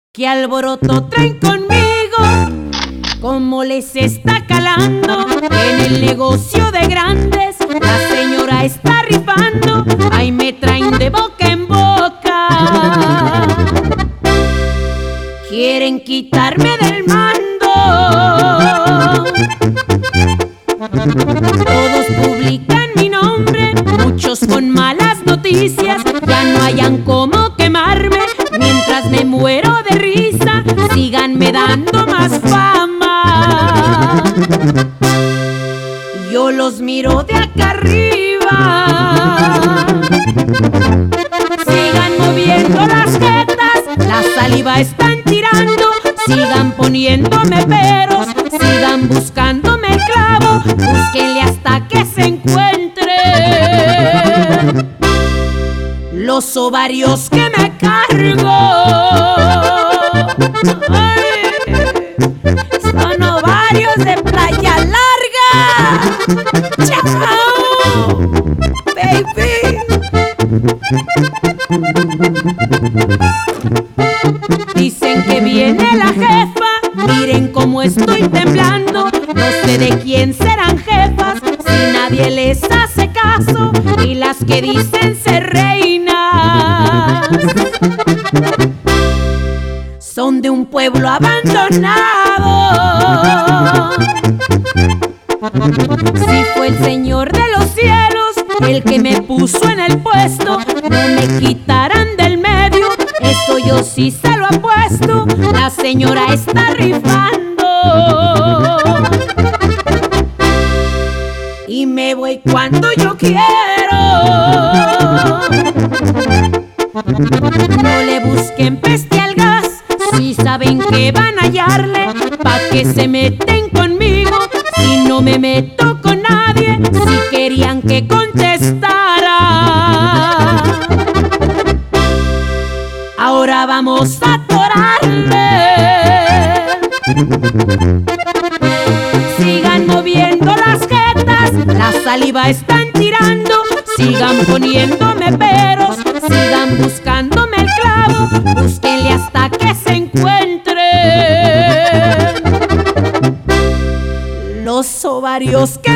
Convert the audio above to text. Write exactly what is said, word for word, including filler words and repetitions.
¿Qué alboroto traen conmigo? ¿Cómo les está calando? En el negocio de grandes la señora está rifando. Ahí me traen de boca en boca. Quieren quitarme del mando. Todos publican mi nombre, muchos con malas noticias. Ya no hayan cómo quemarme. Mientras me muero de risa, síganme dando más fama. Yo los miro de acá arriba. Sigan moviendo las jetas, la saliva están tirando. Sigan poniéndome peros, sigan buscándome el clavo. Búsquenle hasta que se encuentre los ovarios que me cargo. Ay, son ovarios de Playa Larga. ¡Chao, baby! Dicen que viene la jefa, miren cómo estoy temblando. No sé de quién serán jefas, si nadie les hace caso, y las que dicen ser reinas son de un pueblo abandonado. Si fue el Señor de los cielos el que me puso en el puesto, no me quitarán del medio, eso yo sí se lo apuesto. La señora está rifando y me voy cuando yo quiero. No le busquen peste al gas, si saben que van a hallarle. Pa' que se meten conmigo, si no me meto con nadie. Si querían que contestara, ahora vamos a atorarle. Sigan moviendo las jetas, la saliva están tirando. Sigan poniéndome peros, sigan buscándome el clavo. Búsquenle hasta que se encuentren los ovarios que